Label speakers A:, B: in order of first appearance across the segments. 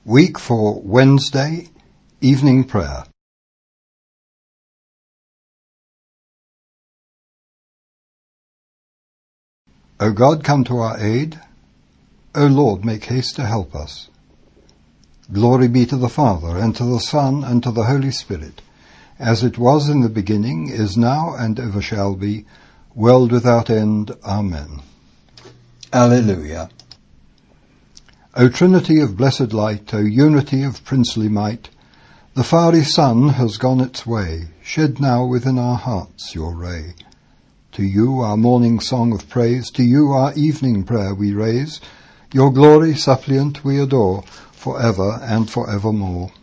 A: Week for Wednesday, Evening Prayer. O God, come to our aid. O Lord, make haste to help us. Glory be to the Father, and to the Son, and to the Holy Spirit, as it was in the beginning, is now, and ever shall be, world without end. Amen. Alleluia. O Trinity of blessed light, O unity of princely might, the fiery sun has gone its way, shed now within our hearts your ray. To you our morning song of praise, to you our evening prayer we raise, your glory suppliant we adore, for ever and for evermore.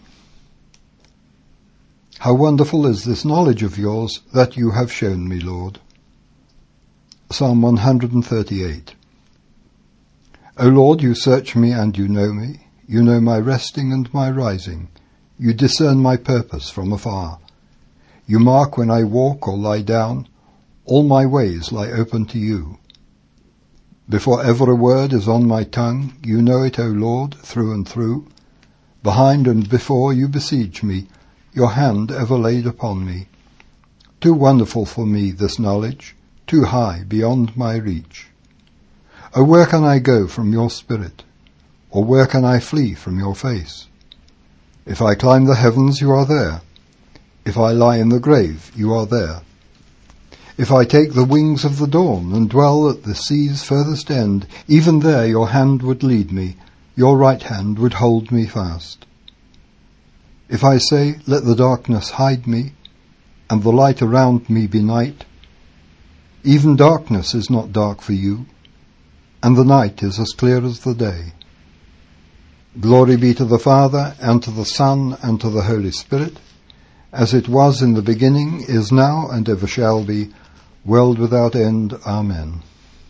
A: How wonderful is this knowledge of yours that you have shown me, Lord. Psalm 138. O Lord, you search me and you know me. You know my resting and my rising. You discern my purpose from afar. You mark when I walk or lie down. All my ways lie open to you. Before ever a word is on my tongue, you know it, O Lord, through and through. Behind and before you besiege me, your hand ever laid upon me. Too wonderful for me this knowledge, too high beyond my reach. O where can I go from your spirit? Or where can I flee from your face? If I climb the heavens, you are there. If I lie in the grave, you are there. If I take the wings of the dawn and dwell at the sea's furthest end, even there your hand would lead me, your right hand would hold me fast. If I say, let the darkness hide me, and the light around me be night, even darkness is not dark for you, and the night is as clear as the day. Glory be to the Father, and to the Son, and to the Holy Spirit, as it was in the beginning, is now, and ever shall be, world without end. Amen.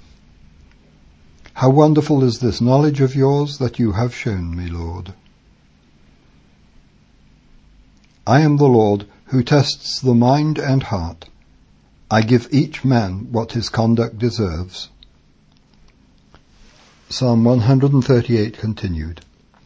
A: How wonderful is this knowledge of yours that you have shown me, Lord. I am the Lord who tests the mind and heart. I give each man what his conduct deserves. Psalm 138 continued.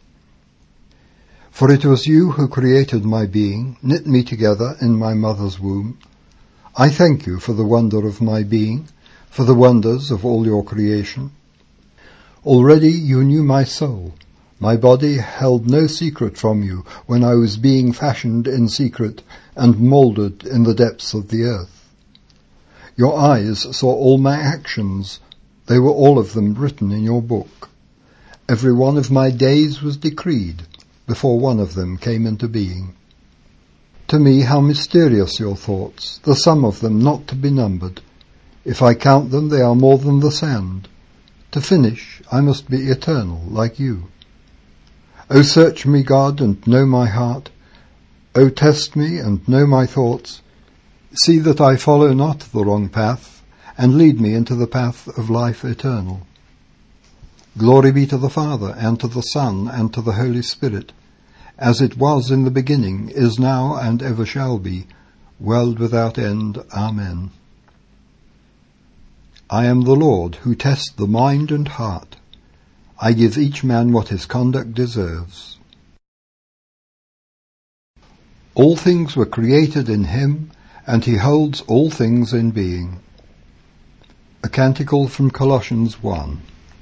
A: For it was you who created my being, knit me together in my mother's womb. I thank you for the wonder of my being, for the wonders of all your creation. Already you knew my soul. My body held no secret from you when I was being fashioned in secret and moulded in the depths of the earth. Your eyes saw all my actions. They were all of them written in your book. Every one of my days was decreed before one of them came into being. To me, how mysterious your thoughts, the sum of them not to be numbered. If I count them, they are more than the sand. To finish, I must be eternal, like you. O search me, God, and know my heart. O test me, and know my thoughts. See that I follow not the wrong path, and lead me into the path of life eternal. Glory be to the Father, and to the Son, and to the Holy Spirit, as it was in the beginning, is now, and ever shall be, world without end. Amen. I am the Lord who tests the mind and heart. I give each man what his conduct deserves. All things were created in him, and he holds all things in being. A canticle from Colossians 1.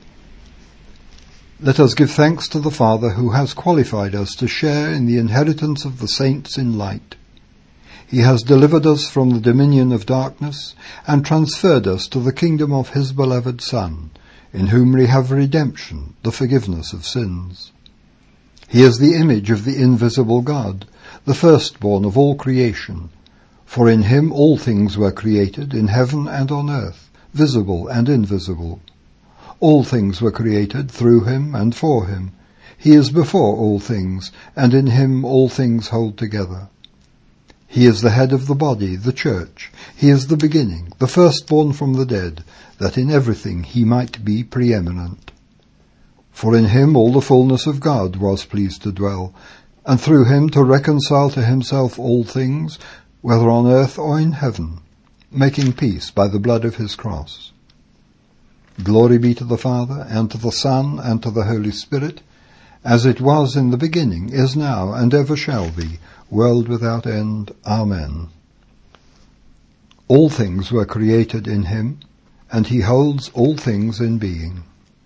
A: Let us give thanks to the Father who has qualified us to share in the inheritance of the saints in light. He has delivered us from the dominion of darkness and transferred us to the kingdom of his beloved Son, in whom we have redemption, the forgiveness of sins. He is the image of the invisible God, the firstborn of all creation. For in him all things were created, in heaven and on earth, visible and invisible. All things were created through him and for him. He is before all things, and in him all things hold together. He is the head of the body, the church. He is the beginning, the firstborn from the dead, that in everything he might be preeminent. For in him all the fullness of God was pleased to dwell, and through him to reconcile to himself all things, whether on earth or in heaven, making peace by the blood of his cross. Glory be to the Father, and to the Son, and to the Holy Spirit, as it was in the beginning, is now, and ever shall be, world without end. Amen. All things were created in him, and he holds all things in being.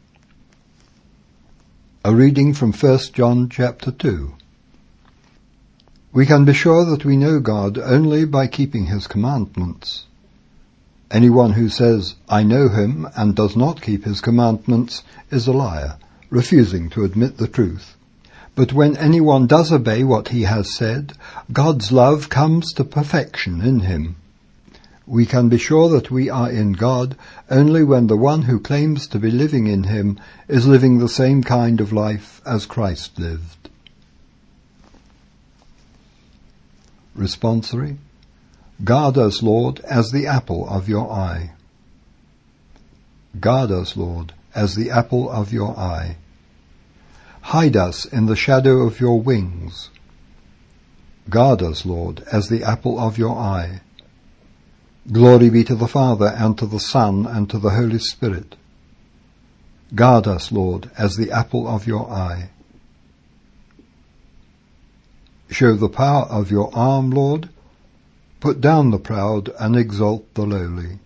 A: A reading from 1 John chapter 2. We can be sure that we know God only by keeping his commandments. Anyone who says, "I know him," and does not keep his commandments is a liar, refusing to admit the truth. But when anyone does obey what he has said, God's love comes to perfection in him. We can be sure that we are in God only when the one who claims to be living in him is living the same kind of life as Christ lived. Responsory. Guard us, Lord, as the apple of your eye. Guard us, Lord, as the apple of your eye. Hide us in the shadow of your wings. Guard us, Lord, as the apple of your eye. Glory be to the Father, and to the Son, and to the Holy Spirit. Guard us, Lord, as the apple of your eye. Show the power of your arm, Lord. Put down the proud, and exalt the lowly.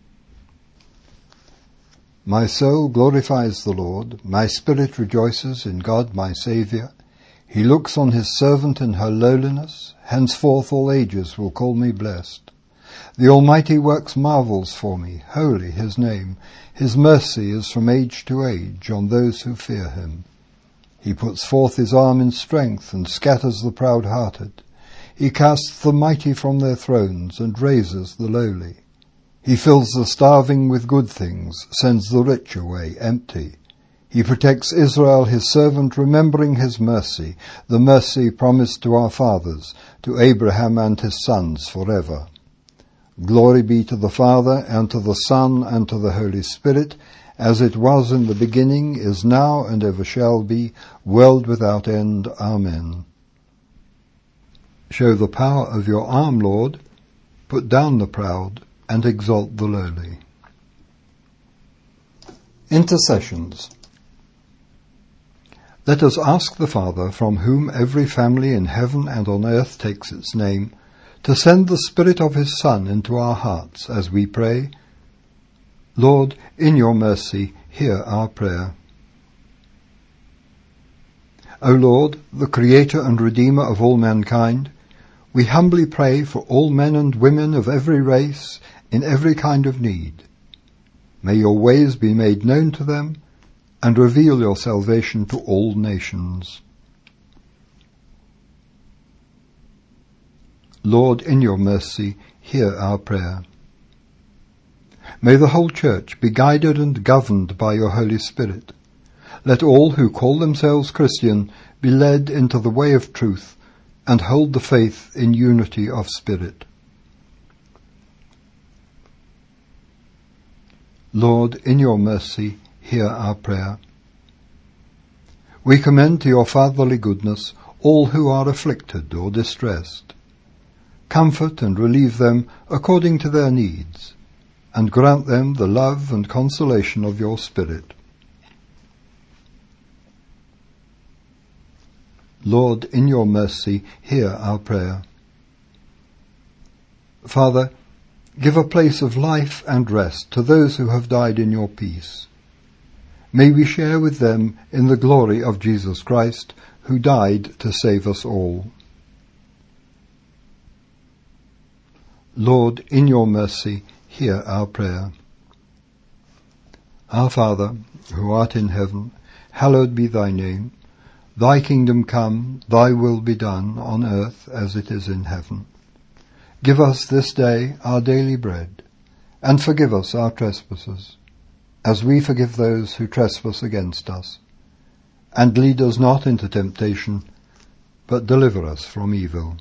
A: My soul glorifies the Lord. My spirit rejoices in God my Saviour. He looks on his servant in her lowliness. Henceforth all ages will call me blessed. The Almighty works marvels for me. Holy his name. His mercy is from age to age on those who fear him. He puts forth his arm in strength and scatters the proud-hearted. He casts the mighty from their thrones and raises the lowly. He fills the starving with good things, sends the rich away empty. He protects Israel his servant, remembering his mercy, the mercy promised to our fathers, to Abraham and his sons forever. Glory be to the Father, and to the Son, and to the Holy Spirit, as it was in the beginning, is now, and ever shall be, world without end. Amen. Show the power of your arm, Lord. Put down the proud, and exalt the lowly. Intercessions. Let us ask the Father, from whom every family in heaven and on earth takes its name, to send the Spirit of his Son into our hearts as we pray. Lord, in your mercy, hear our prayer. O Lord, the Creator and Redeemer of all mankind, we humbly pray for all men and women of every race, in every kind of need. May your ways be made known to them, and reveal your salvation to all nations. Lord, in your mercy, hear our prayer. May the whole Church be guided and governed by your Holy Spirit. Let all who call themselves Christian be led into the way of truth, and hold the faith in unity of spirit. Lord, in your mercy, hear our prayer. We commend to your fatherly goodness all who are afflicted or distressed. Comfort and relieve them according to their needs, and grant them the love and consolation of your Spirit. Lord, in your mercy, hear our prayer. Father, give a place of life and rest to those who have died in your peace. May we share with them in the glory of Jesus Christ, who died to save us all. Lord, in your mercy, hear our prayer. Our Father, who art in heaven, hallowed be thy name. Thy kingdom come, thy will be done, on earth as it is in heaven. Give us this day our daily bread, and forgive us our trespasses, as we forgive those who trespass against us. And lead us not into temptation, but deliver us from evil.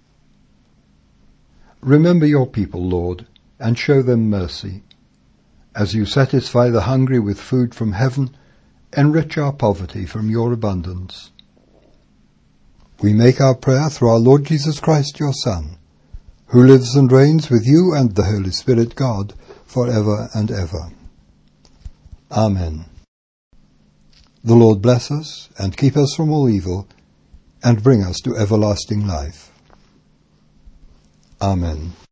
A: Remember your people, Lord, and show them mercy. As you satisfy the hungry with food from heaven, enrich our poverty from your abundance. We make our prayer through our Lord Jesus Christ, your Son, who lives and reigns with you and the Holy Spirit, God, for ever and ever. Amen. The Lord bless us and keep us from all evil, and bring us to everlasting life. Amen.